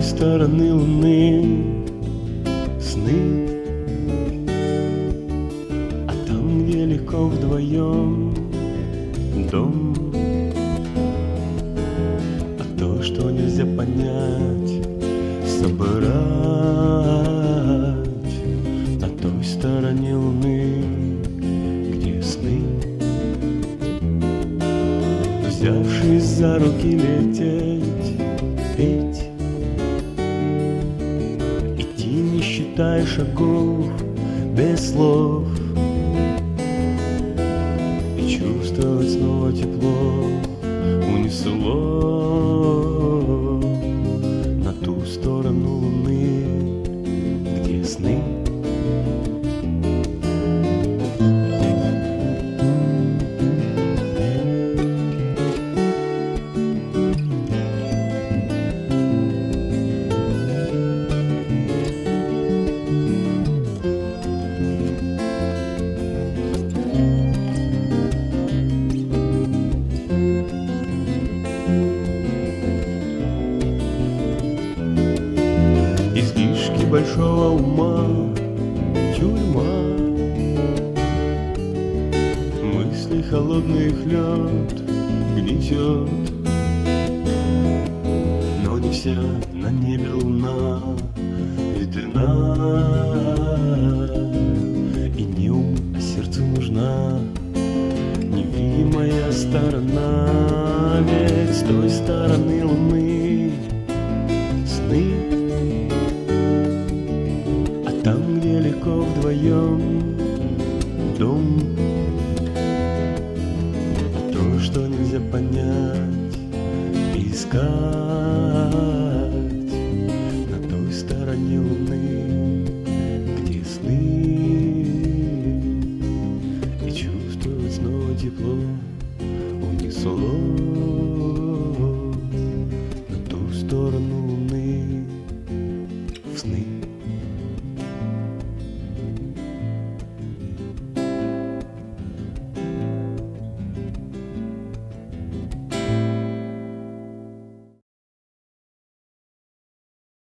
стороны луны сны, а там, где легко вдвоем дом. А то, что нельзя понять, собрать на той стороне луны, где сны. Взявшись за руки лететь, петь, идти не считая шагов, без слов, и чувствовать снова тепло унесло на ту сторону луны, где сны. Излишки большого ума, тюрьма, мысли холодных лед гнетет, но не вся на небе луна видна, и не ум, а сердцу нужна невидимая сторона, ведь с той стороны луны сны. Там, где легко вдвоем дом, а то, что нельзя понять, искать